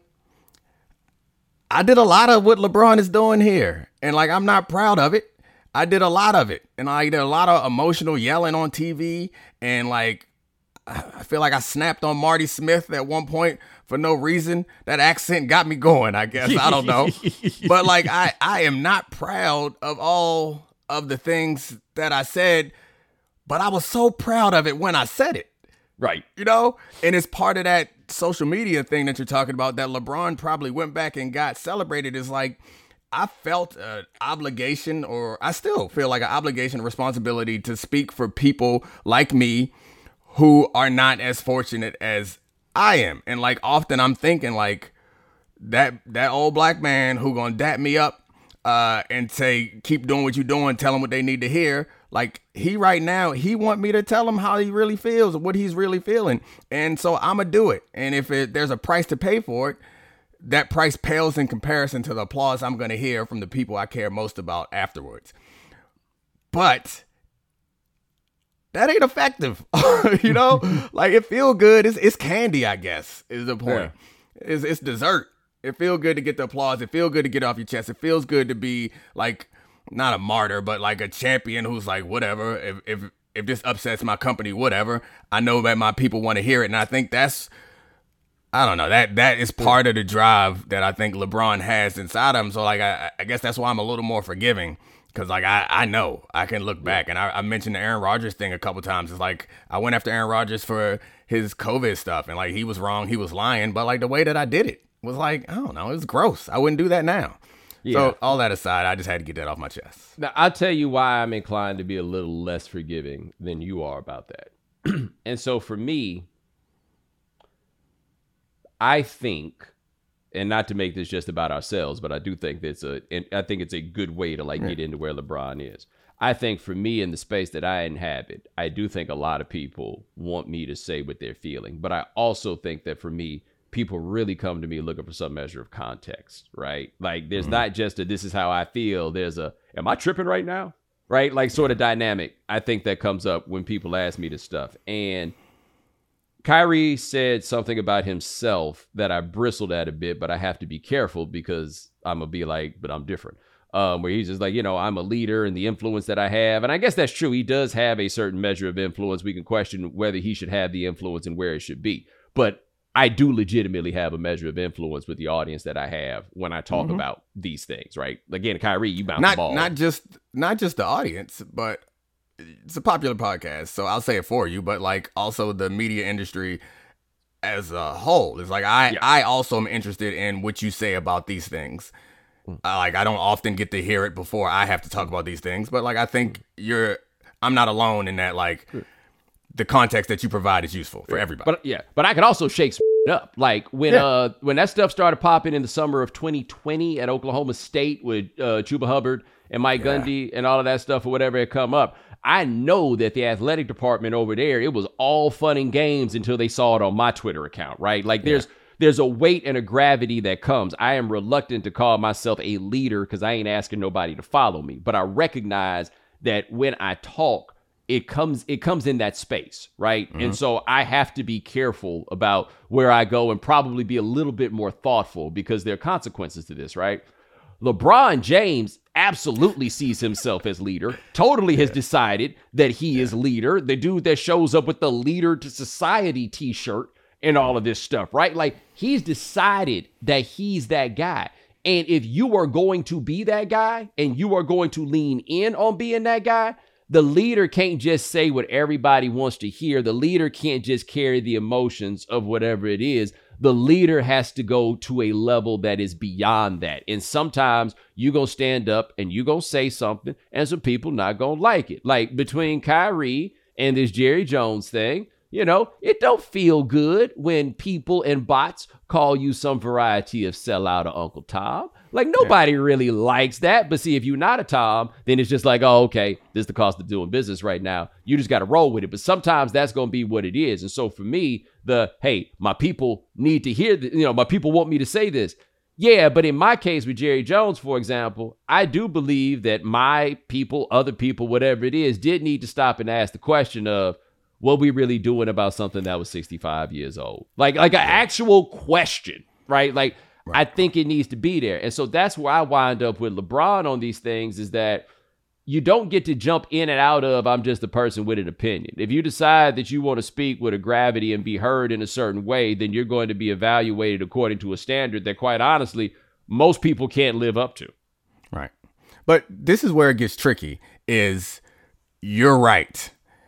I did a lot of what LeBron is doing here. And, like, I'm not proud of it. I did a lot of it. And I did a lot of emotional yelling on T V. And, like, I feel like I snapped on Marty Smith at one point for no reason. That accent got me going, I guess. I don't know. But, like, I, I am not proud of all of the things that I said, but I was so proud of it when I said it. Right. You know? And it's part of that social media thing that you're talking about that LeBron probably went back and got celebrated. Is like, I felt an obligation, or I still feel like an obligation, responsibility to speak for people like me who are not as fortunate as I am. And, like, often I'm thinking, like, that that old black man who gonna dap me up uh, and say, keep doing what you're doing, tell them what they need to hear. Like, he right now, he want me to tell him how he really feels, what he's really feeling. And so I'm going to do it. And if it, there's a price to pay for it, that price pales in comparison to the applause I'm going to hear from the people I care most about afterwards. But that ain't effective. You know, like, it feel good. It's, it's candy, I guess, is the point. Yeah. It's, it's dessert. It feel good to get the applause. It feel good to get off your chest. It feels good to be like, not a martyr, but like a champion who's like, whatever, if if if this upsets my company, whatever, I know that my people want to hear it. And I think that's, I don't know, that that is part of the drive that I think LeBron has inside of him. So like, I, I guess that's why I'm a little more forgiving, because like, I, I know I can look back. And I, I mentioned the Aaron Rodgers thing a couple times. It's like, I went after Aaron Rodgers for his COVID stuff, and like, he was wrong, he was lying, but like the way that I did it was like, I don't know, it was gross. I wouldn't do that now. Yeah. So all that aside, I just had to get that off my chest. Now, I'll tell you why I'm inclined to be a little less forgiving than you are about that. And so for me, I think, and not to make this just about ourselves, but I do think that's a, and I think it's a good way to like yeah. get into where LeBron is. I think for me, in the space that I inhabit, I do think a lot of people want me to say what they're feeling. But I also think that for me, people really come to me looking for some measure of context, right? Like, there's mm-hmm. not just a, this is how I feel. There's a, am I tripping right now? Right? Like, sort of dynamic. I think that comes up when people ask me this stuff. And Kyrie said something about himself that I bristled at a bit, but I have to be careful because I'm going to be like, but I'm different. Um, where he's just like, you know, I'm a leader and the influence that I have. And I guess that's true. He does have a certain measure of influence. We can question whether he should have the influence and where it should be. But I do legitimately have a measure of influence with the audience that I have when I talk mm-hmm. about these things, right? Again, Kyrie, you bounce not, the ball. Not just, not just the audience, but it's a popular podcast, so I'll say it for you, but like also the media industry as a whole. It's like, I, yeah. I also am interested in what you say about these things. Mm. Uh, like, I don't often get to hear it before I have to talk about these things, but like, I think you're, I'm not alone in that, like, mm. the context that you provide is useful for everybody. But yeah, but I could also shake some up. Like when yeah. uh when that stuff started popping in the summer of twenty twenty at Oklahoma State with uh, Chuba Hubbard and Mike yeah. Gundy and all of that stuff or whatever had come up. I know that the athletic department over there, it was all fun and games until they saw it on my Twitter account, right? Like there's yeah. there's a weight and a gravity that comes. I am reluctant to call myself a leader because I ain't asking nobody to follow me, but I recognize that when I talk, it comes it comes in that space, right? Mm-hmm. And so I have to be careful about where I go and probably be a little bit more thoughtful because there are consequences to this, right? LeBron James absolutely sees himself as leader, totally has yeah. decided that he yeah. is leader. The dude that shows up with the Leader to Society t-shirt and all of this stuff, right? Like, he's decided that he's that guy. And if you are going to be that guy and you are going to lean in on being that guy, the leader can't just say what everybody wants to hear. The leader can't just carry the emotions of whatever it is. The leader has to go to a level that is beyond that. And sometimes you're going to stand up and you're going to say something and some people not going to like it. Like between Kyrie and this Jerry Jones thing, you know, it don't feel good when people and bots call you some variety of sellout or Uncle Tom. Like, nobody yeah. really likes that. But see, if you're not a Tom, then it's just like, oh, okay, this is the cost of doing business right now. You just got to roll with it. But sometimes that's going to be what it is. And so for me, the, hey, my people need to hear this. You know, my people want me to say this. Yeah, but in my case with Jerry Jones, for example, I do believe that my people, other people, whatever it is, did need to stop and ask the question of, what we really doing about something that was sixty-five years old? Like, like an actual question, right? Like, right. I think it needs to be there. And so that's where I wind up with LeBron on these things is that you don't get to jump in and out of, I'm just a person with an opinion. If you decide that you want to speak with a gravity and be heard in a certain way, then you're going to be evaluated according to a standard that, quite honestly, most people can't live up to. Right. But this is where it gets tricky is you're right.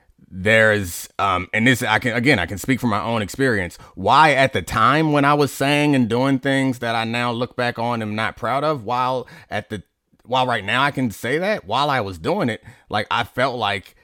There's, um, and this, I can, again, I can speak from my own experience. Why at the time when I was saying and doing things that I now look back on and am not proud of, while at the, while right now I can say that, while I was doing it, like I felt like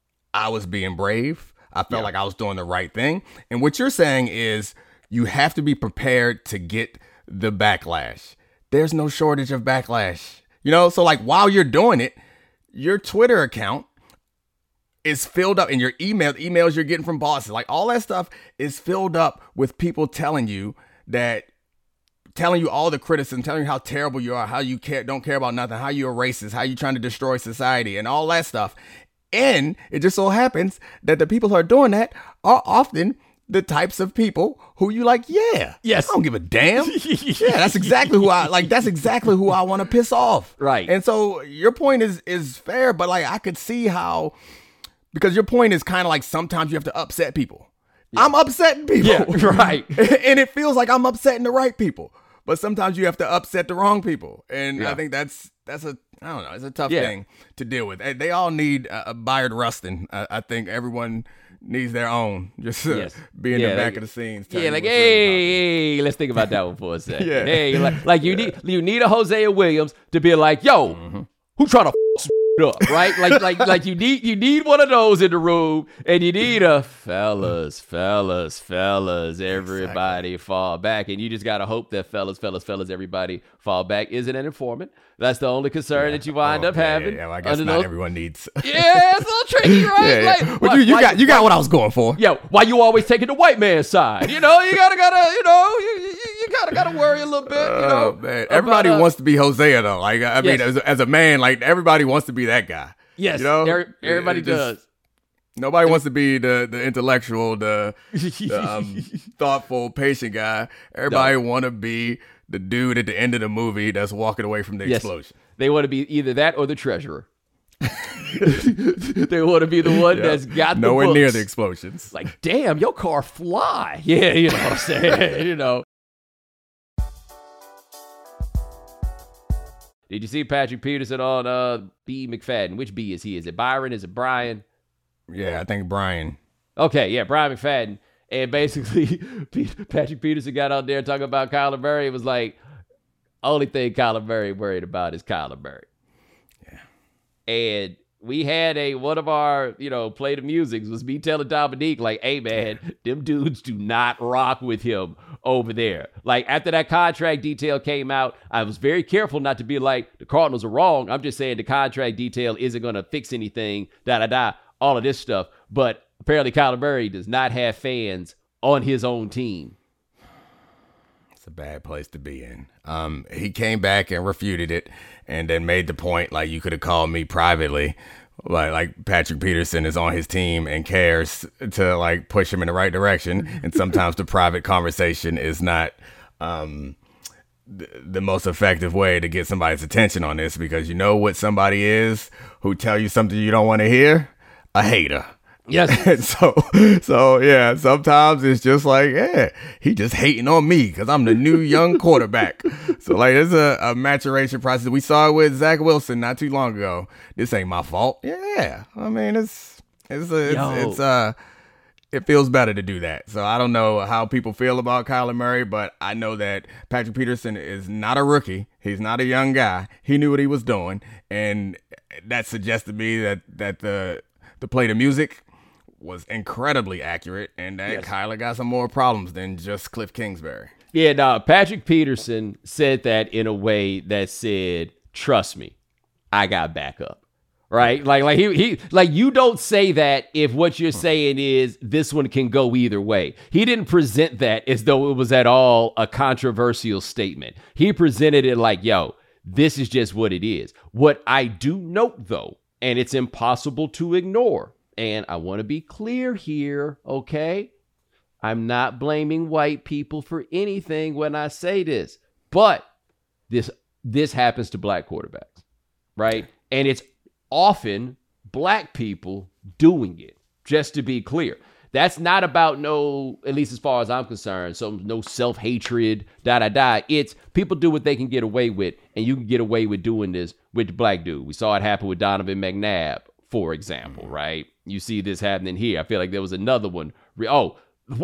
I was being brave. I felt yeah. like I was doing the right thing. And what you're saying is you have to be prepared to get the backlash. There's no shortage of backlash. You know, so like while you're doing it, your Twitter account is filled up, and your email, emails you're getting from bosses, like all that stuff is filled up with people telling you that, telling you all the criticism, telling you how terrible you are, how you care, don't care about nothing, how you're racist, how you're trying to destroy society, and all that stuff. And it just so happens that the people who are doing that are often the types of people who you like, yeah, yes, I don't give a damn. Yeah, that's exactly who I like. That's exactly who I want to piss off. Right. And so your point is is fair, but like I could see how, because your point is kind of like sometimes you have to upset people. Yeah. I'm upsetting people. Yeah, right. And it feels like I'm upsetting the right people. But sometimes you have to upset the wrong people. And yeah. I think that's that's a, I don't know, it's a tough yeah. thing to deal with. They all need a, a Bayard Rustin. I, I think everyone needs their own. Just uh, yes. be in yeah, the back like, of the scenes. Yeah, like, hey, hey, let's think about that one for a second. yeah. Hey, like, like you need you need a Hosea Williams to be like, yo, mm-hmm. who trying to f- up, right? Like, like, like you need you need one of those in the room, and you need a fellas, fellas, fellas, everybody exactly. fall back, and you just gotta hope that fellas, fellas, fellas, everybody fall back. Isn't an informant? That's the only concern yeah. that you wind oh, up yeah, having. Yeah, yeah. Well, I guess not those... everyone needs. Yeah, it's a little tricky, right? yeah, yeah. Like, but why, you, you why, got you got why, what I was going for. Yeah, why you always taking the white man's side? You know, you gotta gotta, you know, you you, you gotta gotta worry a little bit. You know, oh, man. everybody about, uh, wants to be Hosea though. Like I mean, yes. as, as a man, like everybody wants to be that guy. Yes, you know, every, everybody it, it does. Just, nobody wants to be the the intellectual, the, the um, thoughtful, patient guy. Everybody no. want to be the dude at the end of the movie that's walking away from the yes. explosion. They want to be either that or the treasurer. They want to be the one yep. that's got nowhere the near the explosions. Like, damn, your car fly. Yeah, you know what I'm saying. You know. Did you see Patrick Peterson on uh, B. McFadden? Which B is he? Is it Byron? Is it Brian? Yeah, I think Brian. Okay, yeah, Brian McFadden. And basically, Patrick Peterson got out there talking about Kyler Murray. It was like, only thing Kyler Murray worried about is Kyler Murray. Yeah. And we had a, one of our, you know, play the music was me telling Dominique, like, hey, man, them dudes do not rock with him over there. Like, after that contract detail came out, I was very careful not to be like, the Cardinals are wrong. I'm just saying the contract detail isn't going to fix anything, da-da-da, all of this stuff. But apparently Kyler Murray does not have fans on his own team. It's a bad place to be in. Um, he came back and refuted it and then made the point, like, you could have called me privately. Like, like Patrick Peterson is on his team and cares to, like, push him in the right direction. And sometimes the private conversation is not um, th- the most effective way to get somebody's attention on this, because you know what somebody is who tell you something you don't want to hear? A hater. Yes. so, so yeah, sometimes it's just like, yeah, he just hating on me because I'm the new young quarterback. So, like, there's a, a maturation process. We saw it with Zach Wilson not too long ago. This ain't my fault. Yeah. I mean, it's, it's, it's, it's, it's uh, it feels better to do that. So I don't know how people feel about Kyler Murray, but I know that Patrick Peterson is not a rookie. He's not a young guy. He knew what he was doing. And that suggests to me that, that the, the play the music was incredibly accurate, and that yes. Kyler got some more problems than just Cliff Kingsbury. Yeah, no, Patrick Peterson said that in a way that said, trust me, I got backup. Right? Like, like he, he, like you don't say that if what you're saying is this one can go either way. He didn't present that as though it was at all a controversial statement. He presented it like, yo, this is just what it is. What I do note, though, and it's impossible to ignore, and I want to be clear here, okay? I'm not blaming white people for anything when I say this, but this this happens to black quarterbacks, right? And it's often black people doing it, just to be clear. That's not about no, at least as far as I'm concerned, so no self-hatred, da-da-da. It's people do what they can get away with, and you can get away with doing this with the black dude. We saw it happen with Donovan McNabb, for example, right? You see this happening here. I feel like there was another one. Oh,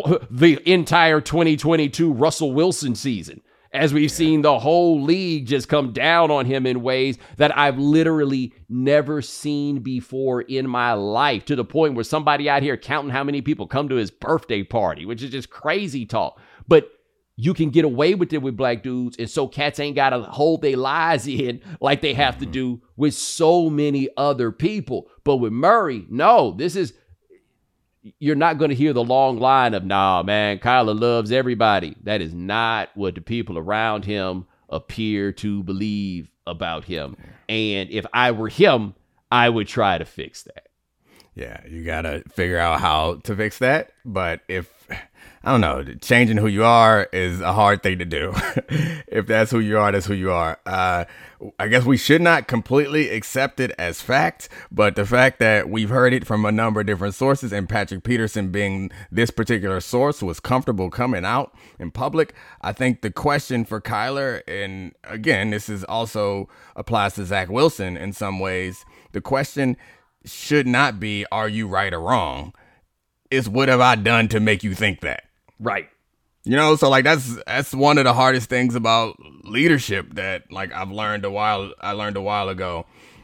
the entire twenty twenty-two Russell Wilson season, as we've yeah. seen the whole league just come down on him in ways that I've literally never seen before in my life, to the point where somebody out here counting how many people come to his birthday party, which is just crazy talk. But you can get away with it with black dudes, and so cats ain't got to hold their lies in like they have to do with so many other people. But with Murray, no, this is, you're not going to hear the long line of, nah, man, Kyler loves everybody. That is not what the people around him appear to believe about him. And if I were him, I would try to fix that. Yeah, you got to figure out how to fix that. But if, I don't know, changing who you are is a hard thing to do. If that's who you are, that's who you are. Uh, I guess we should not completely accept it as fact, but the fact that we've heard it from a number of different sources, and Patrick Peterson being this particular source was comfortable coming out in public. I think the question for Kyler, and again, this is also applies to Zach Wilson in some ways, the question should not be, are you right or wrong? It's, what have I done to make you think that? Right. You know, so like that's that's one of the hardest things about leadership that like I've learned a while I learned a while ago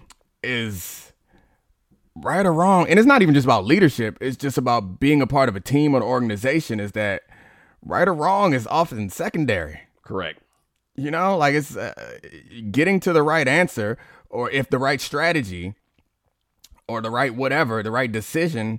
is right or wrong. And it's not even just about leadership. It's just about being a part of a team or an organization, is that right or wrong is often secondary. Correct. You know, like it's uh, getting to the right answer, or if the right strategy or the right whatever, the right decision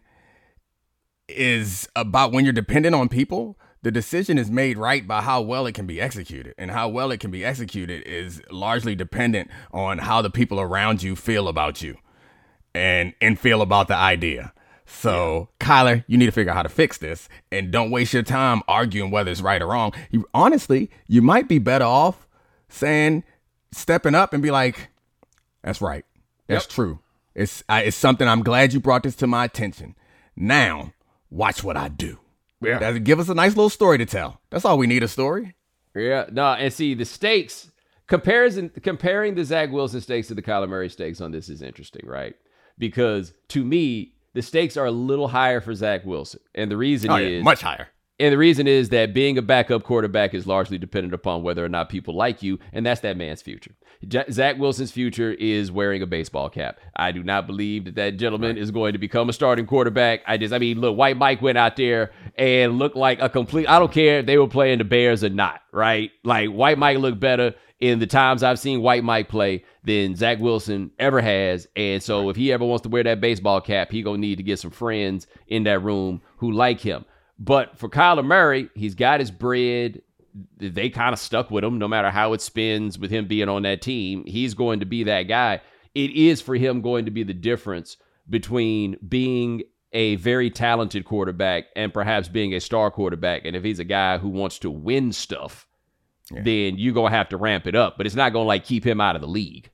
is about when you're dependent on people, the decision is made right by how well it can be executed. And how well it can be executed is largely dependent on how the people around you feel about you and and feel about the idea. So, yeah. Kyler, you need to figure out how to fix this, and don't waste your time arguing whether it's right or wrong. You, honestly, you might be better off saying, stepping up and be like, that's right. That's yep. true. It's I, it's something. I'm glad you brought this to my attention. Now, watch what I do. Yeah. That'll give us a nice little story to tell. That's all we need, a story. Yeah. No, and see, the stakes, comparison, comparing the Zach Wilson stakes to the Kyler Murray stakes on this is interesting, right? Because to me, the stakes are a little higher for Zach Wilson. And the reason oh, is... Yeah, much higher. And the reason is that being a backup quarterback is largely dependent upon whether or not people like you, and that's that man's future. J- Zach Wilson's future is wearing a baseball cap. I do not believe that that gentleman right. is going to become a starting quarterback. I just, I mean, look, White Mike went out there and looked like a complete, I don't care if they were playing the Bears or not, right? Like, White Mike looked better in the times I've seen White Mike play than Zach Wilson ever has. And so if he ever wants to wear that baseball cap, he gonna need to get some friends in that room who like him. But for Kyler Murray, he's got his bread. They kind of stuck with him no matter how it spins with him being on that team. He's going to be that guy. It is for him going to be the difference between being a very talented quarterback and perhaps being a star quarterback. And if he's a guy who wants to win stuff, yeah. then you're going to have to ramp it up. But it's not going to like keep him out of the league.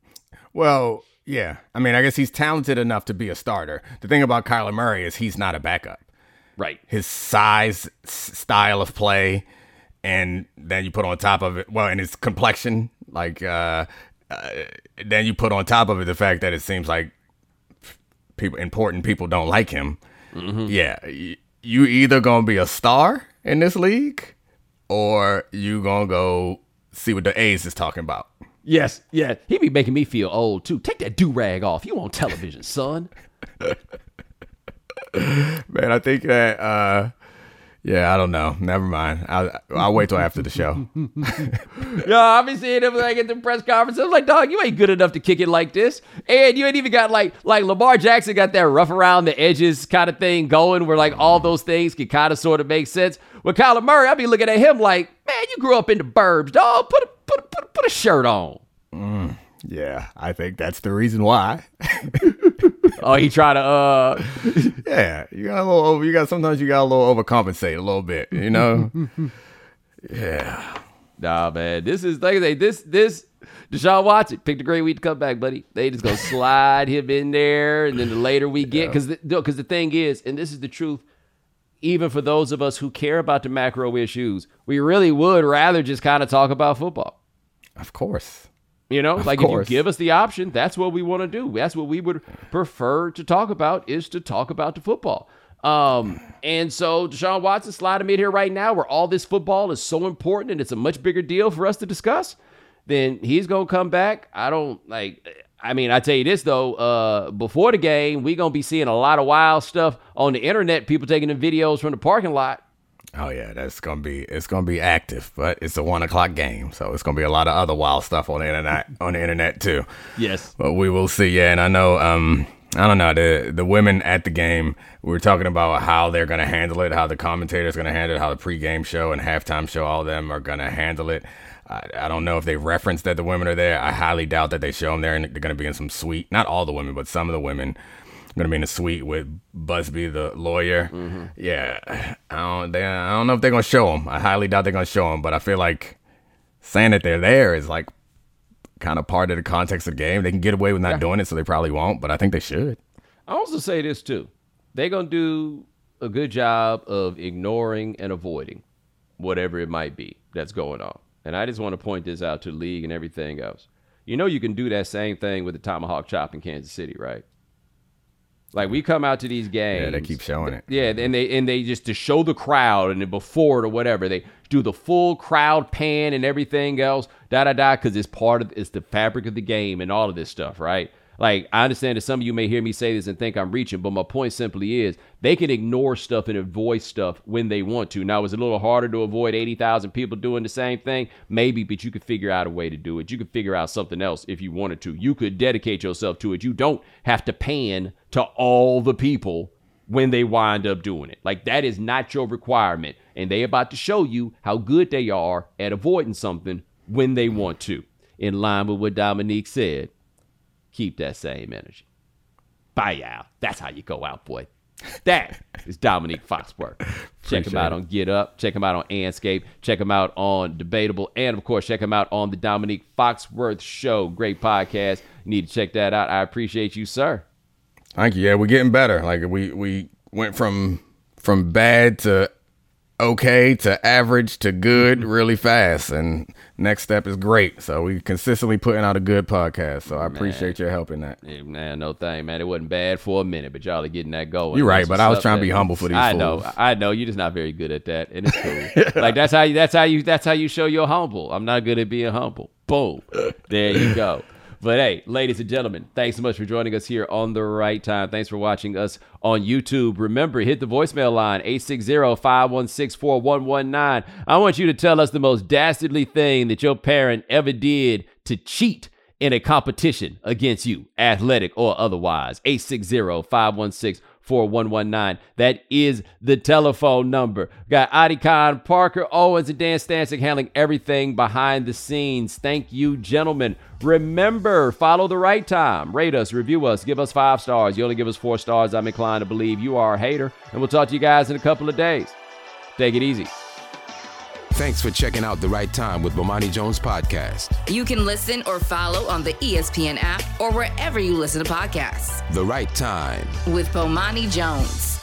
Well, yeah. I mean, I guess he's talented enough to be a starter. The thing about Kyler Murray is he's not a backup. Right. His size, s- style of play, and then you put on top of it, well, and his complexion, like, uh, uh, then you put on top of it the fact that it seems like people, important people don't like him. Mm-hmm. Yeah. Y- you either going to be a star in this league, or you going to go see what the A's is talking about. Yes. Yeah. He be making me feel old, too. Take that do-rag off. You on television, son. Man, I think that, uh, yeah, I don't know. Never mind. I'll, I'll wait till after the show. Yeah, I've been seeing him like at the press conference. I was like, dog, you ain't good enough to kick it like this. And you ain't even got like, like Lamar Jackson got that rough around the edges kind of thing going where like all those things can kind of sort of make sense. With Kyler Murray, I be looking at him like, man, you grew up in the burbs, dog. Put a, put a, put a, put a shirt on. Mm, yeah, I think that's the reason why. Oh, he try to, uh, yeah, you got a little over, you got, sometimes you got a little overcompensate a little bit, you know? Yeah. Nah, man, this is, like I say, this, this, Deshaun Watson picked a great week to come back, buddy. They just gonna slide him in there, and then the later we get, because the, because the thing is, and this is the truth, even for those of us who care about the macro issues, we really would rather just kind of talk about football. Of course. You know, of like course. If you give us the option, that's what we want to do. That's what we would prefer to talk about, is to talk about the football. Um, and so Deshaun Watson slide him in here right now where all this football is so important and it's a much bigger deal for us to discuss. Then he's going to come back. I don't like, I mean, I tell you this though, uh, before the game, we going to be seeing a lot of wild stuff on the internet, people taking the videos from the parking lot. Oh yeah, that's gonna be it's gonna be active, but it's a one o'clock game, so it's gonna be a lot of other wild stuff on the internet on the internet too. Yes, but we will see. Yeah, and I know um I don't know the the women at the game. We were talking about how they're gonna handle it, how the commentators gonna handle it, how the pregame show and halftime show, all of them are gonna handle it. I, I don't know if they referenced that the women are there. I highly doubt that they show them there, and they're gonna be in some suite. Not all the women, but some of the women. Gonna be in a suite with Busby, the lawyer. Mm-hmm. Yeah, I don't. They, I don't know if they're gonna show them. I highly doubt they're gonna show them. But I feel like saying that they're there is like kind of part of the context of the game. They can get away with not yeah. doing it, so they probably won't. But I think they should. I also say this too: they're gonna do a good job of ignoring and avoiding whatever it might be that's going on. And I just want to point this out to the league and everything else. You know, you can do that same thing with the tomahawk chop in Kansas City, right? Like, we come out to these games. Yeah, they keep showing it. Yeah, and they and they just to show the crowd and then before it or whatever, they do the full crowd pan and everything else, da da da, because it's part of it's the fabric of the game and all of this stuff, right? Like, I understand that some of you may hear me say this and think I'm reaching, but my point simply is they can ignore stuff and avoid stuff when they want to. Now, it's a little harder to avoid eighty thousand people doing the same thing? Maybe, but you could figure out a way to do it. You could figure out something else if you wanted to. You could dedicate yourself to it. You don't have to pan to all the people when they wind up doing it. Like, that is not your requirement. And they about to show you how good they are at avoiding something when they want to. In line with what Dominique said. Keep that same energy. Bye, y'all. That's how you go out, boy. That is Dominique Foxworth. Check him out on Get Up. Check him out on Anscape. Check him out on Debatable. And, of course, check him out on the Dominique Foxworth Show. Great podcast. You need to check that out. I appreciate you, sir. Thank you. Yeah, we're getting better. Like, we, we went from from bad to okay to average to good really fast, and next step is great. So we consistently putting out a good podcast, so I appreciate man. your help in that. Yeah, man, no thing, man. It wasn't bad for a minute, but y'all are getting that going. You're right, but I was trying to be humble for these I fools. know, I know. You're just not very good at that, and it's cool. Like, that's how you that's how you that's how you show you're humble. I'm not good at being humble. Boom. There you go. But hey, ladies and gentlemen, thanks so much for joining us here on The Right Time. Thanks for watching us on YouTube. Remember, hit the voicemail line, eight six zero, five one six, four one one nine. I want you to tell us the most dastardly thing that your parent ever did to cheat in a competition against you, athletic or otherwise. eight six zero, five one six, four one one nine. That is the telephone number. Got Adi Khan, Parker Owens, and Dan Stancic handling everything behind the scenes. Thank you, gentlemen. Remember, follow The Right Time. Rate us, review us, give us five stars. You only give us four stars, I'm inclined to believe you are a hater. And we'll talk to you guys in a couple of days. Take it easy. Thanks for checking out The Right Time with Bomani Jones podcast. You can listen or follow on the E S P N app or wherever you listen to podcasts. The Right Time with Bomani Jones.